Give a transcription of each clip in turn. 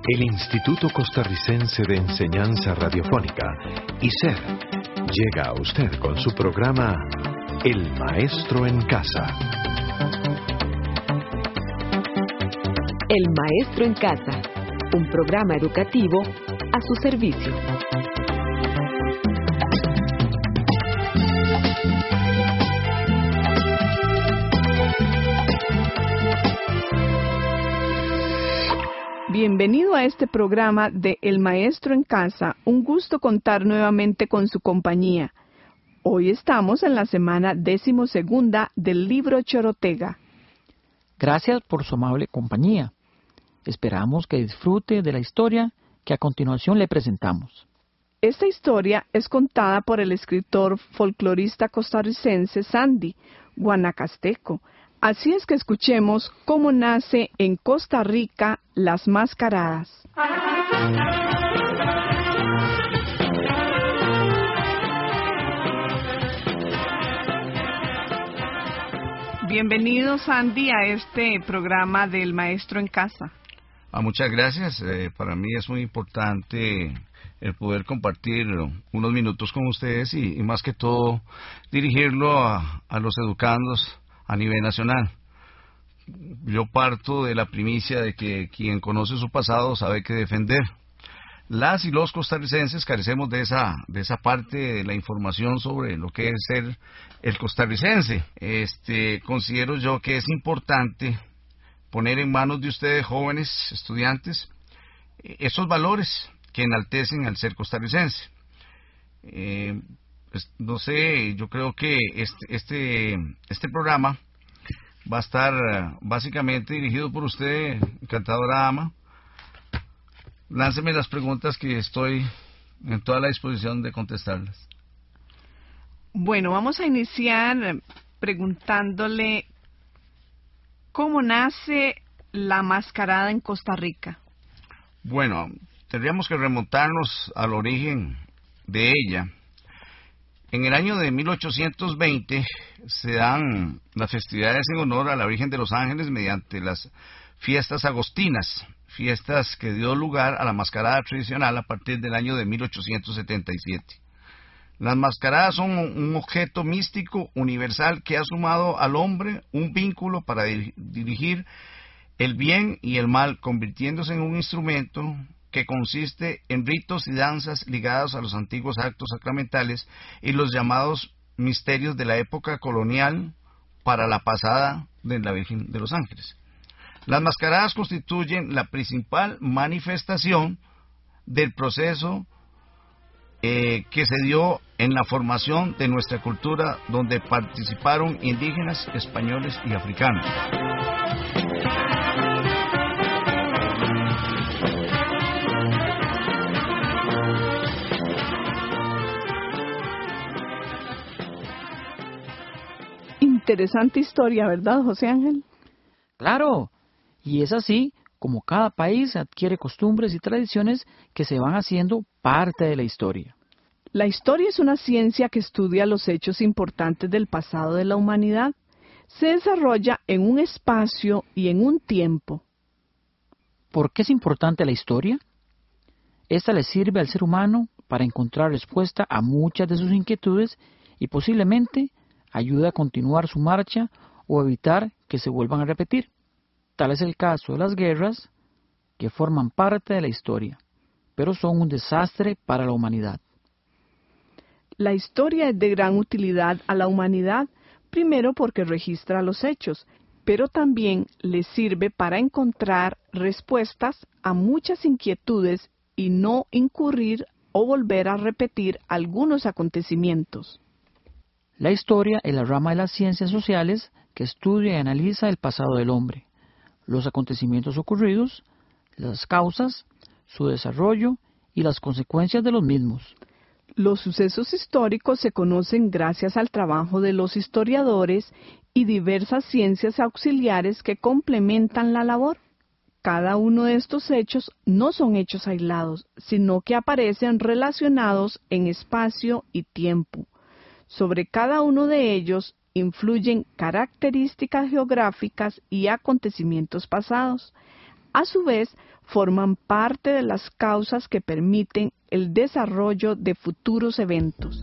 El Instituto Costarricense de Enseñanza Radiofónica, ICER, llega a usted con su programa El Maestro en Casa. El Maestro en Casa, un programa educativo a su servicio. Bienvenido a este programa de El Maestro en Casa. Un gusto contar nuevamente con su compañía. Hoy estamos en la semana 12ª del libro Chorotega. Gracias por su amable compañía. Esperamos que disfrute de la historia que a continuación le presentamos. Esta historia es contada por el escritor folclorista costarricense Sandy Guanacasteco. Así es que escuchemos cómo nace en Costa Rica las mascaradas. Bienvenido, Sandy, a este programa del Maestro en Casa. Muchas gracias. Para mí es muy importante el poder compartir unos minutos con ustedes y más que todo dirigirlo a los educandos a nivel nacional. Yo parto de la primicia de que quien conoce su pasado sabe qué defender. Las y los costarricenses carecemos de esa parte de la información sobre lo que es ser el costarricense. Considero yo que es importante poner en manos de ustedes, jóvenes estudiantes, esos valores que enaltecen al ser costarricense. No sé, yo creo que este programa va a estar básicamente dirigido por usted, encantadora dama. Lánceme las preguntas que estoy en toda la disposición de contestarlas. Bueno, vamos a iniciar preguntándole cómo nace la mascarada en Costa Rica. Bueno, tendríamos que remontarnos al origen de ella. En el año de 1820 se dan las festividades en honor a la Virgen de los Ángeles mediante las fiestas agostinas, fiestas que dio lugar a la mascarada tradicional a partir del año de 1877. Las mascaradas son un objeto místico universal que ha sumado al hombre un vínculo para dirigir el bien y el mal, convirtiéndose en un instrumento que consiste en ritos y danzas ligados a los antiguos actos sacramentales y los llamados misterios de la época colonial para la pasada de la Virgen de los Ángeles. Las mascaradas constituyen la principal manifestación del proceso que se dio en la formación de nuestra cultura, donde participaron indígenas, españoles y africanos. Interesante historia, ¿verdad, José Ángel? Claro, y es así como cada país adquiere costumbres y tradiciones que se van haciendo parte de la historia. La historia es una ciencia que estudia los hechos importantes del pasado de la humanidad. Se desarrolla en un espacio y en un tiempo. ¿Por qué es importante la historia? Esta le sirve al ser humano para encontrar respuesta a muchas de sus inquietudes y posiblemente ayuda a continuar su marcha o evitar que se vuelvan a repetir. Tal es el caso de las guerras, que forman parte de la historia, pero son un desastre para la humanidad. La historia es de gran utilidad a la humanidad, primero porque registra los hechos, pero también le sirve para encontrar respuestas a muchas inquietudes y no incurrir o volver a repetir algunos acontecimientos. La historia es la rama de las ciencias sociales que estudia y analiza el pasado del hombre, los acontecimientos ocurridos, las causas, su desarrollo y las consecuencias de los mismos. Los sucesos históricos se conocen gracias al trabajo de los historiadores y diversas ciencias auxiliares que complementan la labor. Cada uno de estos hechos no son hechos aislados, sino que aparecen relacionados en espacio y tiempo. Sobre cada uno de ellos influyen características geográficas y acontecimientos pasados. A su vez, forman parte de las causas que permiten el desarrollo de futuros eventos.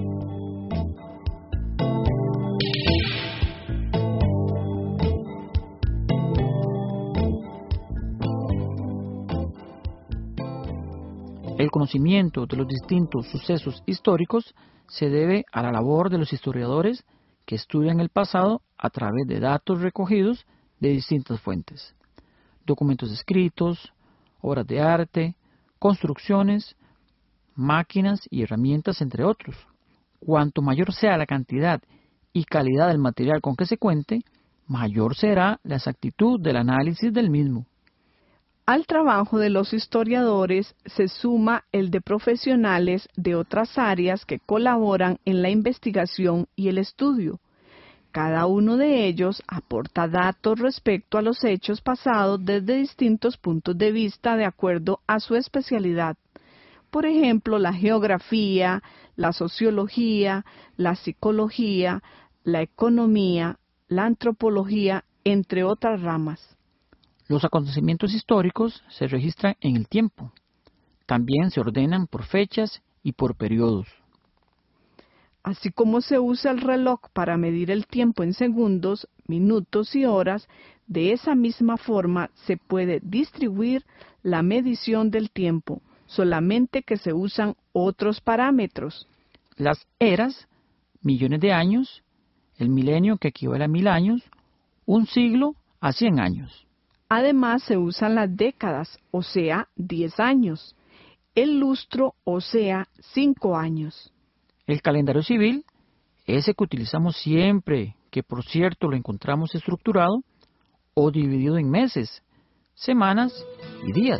El conocimiento de los distintos sucesos históricos se debe a la labor de los historiadores que estudian el pasado a través de datos recogidos de distintas fuentes, documentos escritos, obras de arte, construcciones, máquinas y herramientas, entre otros. Cuanto mayor sea la cantidad y calidad del material con que se cuente, mayor será la exactitud del análisis del mismo. Al trabajo de los historiadores se suma el de profesionales de otras áreas que colaboran en la investigación y el estudio. Cada uno de ellos aporta datos respecto a los hechos pasados desde distintos puntos de vista de acuerdo a su especialidad. Por ejemplo, la geografía, la sociología, la psicología, la economía, la antropología, entre otras ramas. Los acontecimientos históricos se registran en el tiempo. También se ordenan por fechas y por periodos. Así como se usa el reloj para medir el tiempo en segundos, minutos y horas, de esa misma forma se puede distribuir la medición del tiempo, solamente que se usan otros parámetros. Las eras, millones de años, el milenio, que equivale a 1000 años, un siglo a 100 años. Además se usan las décadas, o sea, 10 años, el lustro, o sea, 5 años. El calendario civil, ese que utilizamos siempre, que por cierto lo encontramos estructurado o dividido en meses, semanas y días.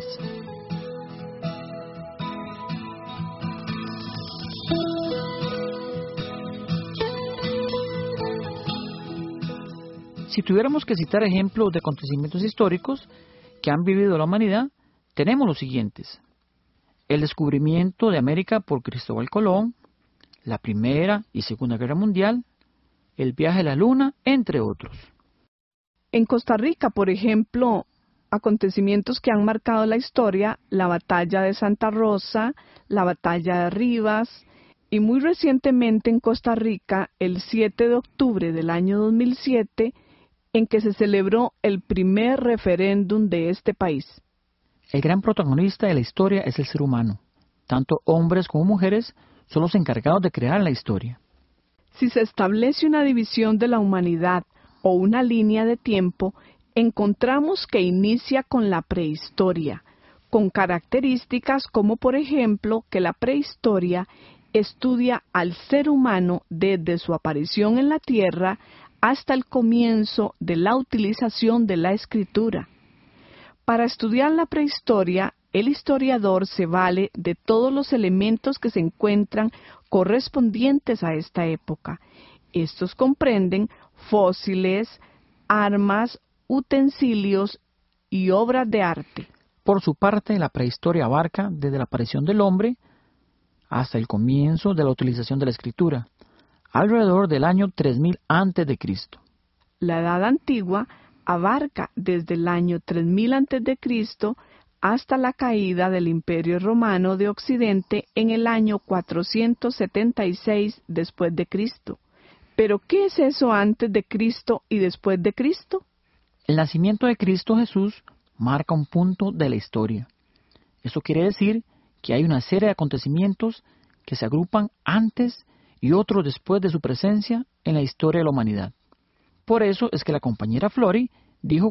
Si tuviéramos que citar ejemplos de acontecimientos históricos que han vivido la humanidad, tenemos los siguientes: el descubrimiento de América por Cristóbal Colón, la Primera y Segunda Guerra Mundial, el viaje a la Luna, entre otros. En Costa Rica, por ejemplo, acontecimientos que han marcado la historia, la batalla de Santa Rosa, la batalla de Rivas, y muy recientemente en Costa Rica, el 7 de octubre del año 2007, en que se celebró el primer referéndum de este país. El gran protagonista de la historia es el ser humano. Tanto hombres como mujeres son los encargados de crear la historia. Si se establece una división de la humanidad o una línea de tiempo, encontramos que inicia con la prehistoria, con características como por ejemplo que la prehistoria estudia al ser humano desde su aparición en la Tierra hasta el comienzo de la utilización de la escritura. Para estudiar la prehistoria, el historiador se vale de todos los elementos que se encuentran correspondientes a esta época. Estos comprenden fósiles, armas, utensilios y obras de arte. Por su parte, la prehistoria abarca desde la aparición del hombre hasta el comienzo de la utilización de la escritura, alrededor del año 3000 a.C. La Edad Antigua abarca desde el año 3000 a.C. hasta la caída del Imperio Romano de Occidente en el año 476 después de Cristo. ¿Pero qué es eso antes de Cristo y después de Cristo? El nacimiento de Cristo Jesús marca un punto de la historia. Eso quiere decir que hay una serie de acontecimientos que se agrupan antes y otros después de su presencia en la historia de la humanidad. Por eso es que la compañera Flori dijo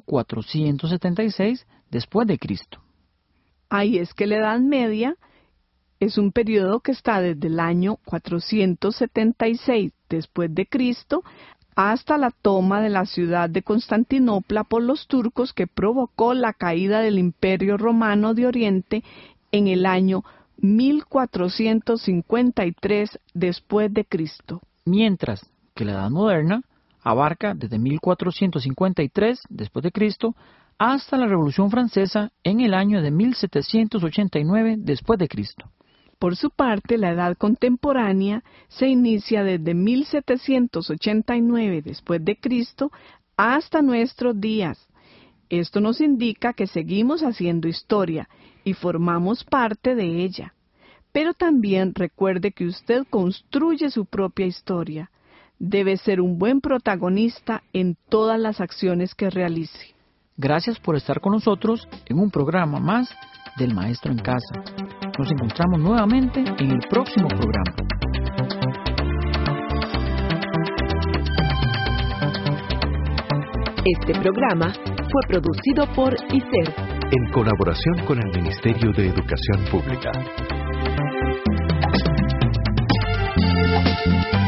476 después de Cristo. Ahí es que la Edad Media es un periodo que está desde el año 476 después de Cristo hasta la toma de la ciudad de Constantinopla por los turcos, que provocó la caída del Imperio Romano de Oriente en el año 1453 después de Cristo. Mientras que la Edad Moderna abarca desde 1453 después de Cristo hasta la Revolución Francesa en el año de 1789 después de Cristo. Por su parte, la Edad Contemporánea se inicia desde 1789 después de Cristo hasta nuestros días. Esto nos indica que seguimos haciendo historia y formamos parte de ella. Pero también recuerde que usted construye su propia historia. Debe ser un buen protagonista en todas las acciones que realice. Gracias por estar con nosotros en un programa más del Maestro en Casa. Nos encontramos nuevamente en el próximo programa. Este programa fue producido por ICER, en colaboración con el Ministerio de Educación Pública.